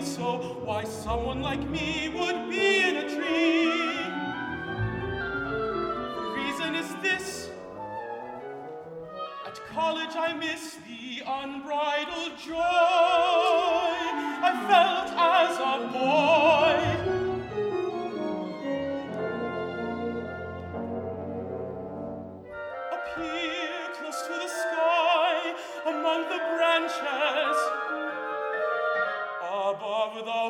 so, why someone like me would be in a tree. The reason is this: at college I miss the unbridled joy I felt as a boy. Up here, close to the sky, among the branches, above the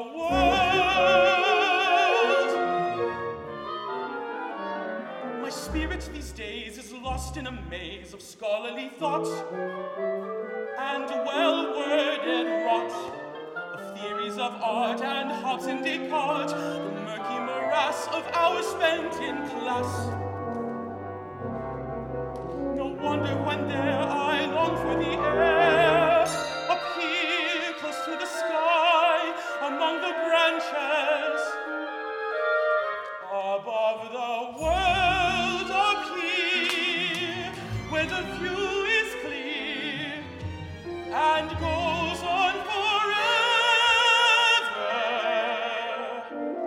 world. My spirit these days is lost in a maze of scholarly thought and well-worded rot, of theories of art and Hobbes and Descartes, the murky morass of hours spent in class. No wonder when there I long for the air, up here close to the sky, among the branches, above the world, up here, where the view is clear and goes on forever,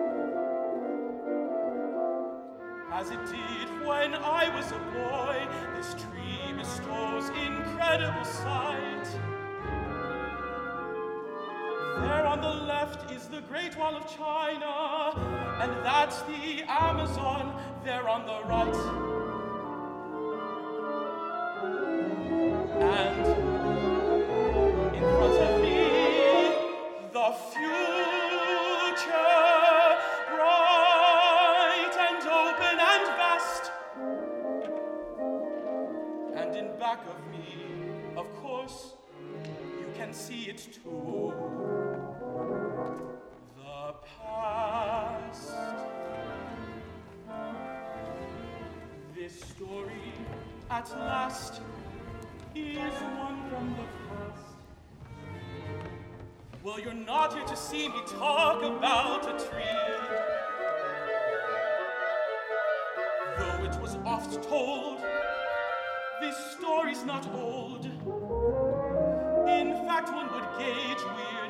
as it did when I was a boy. This tree bestows incredible sight. There on the left is the Great Wall of China, and that's the Amazon there on the right. And in front of me, the future, bright and open and vast. And in back of me, of course, you can see it too. The past. This story, at last, is one from the past. Well, you're not here to see me talk about a tree, though it was oft told, this story's not old. In fact, one would gauge we're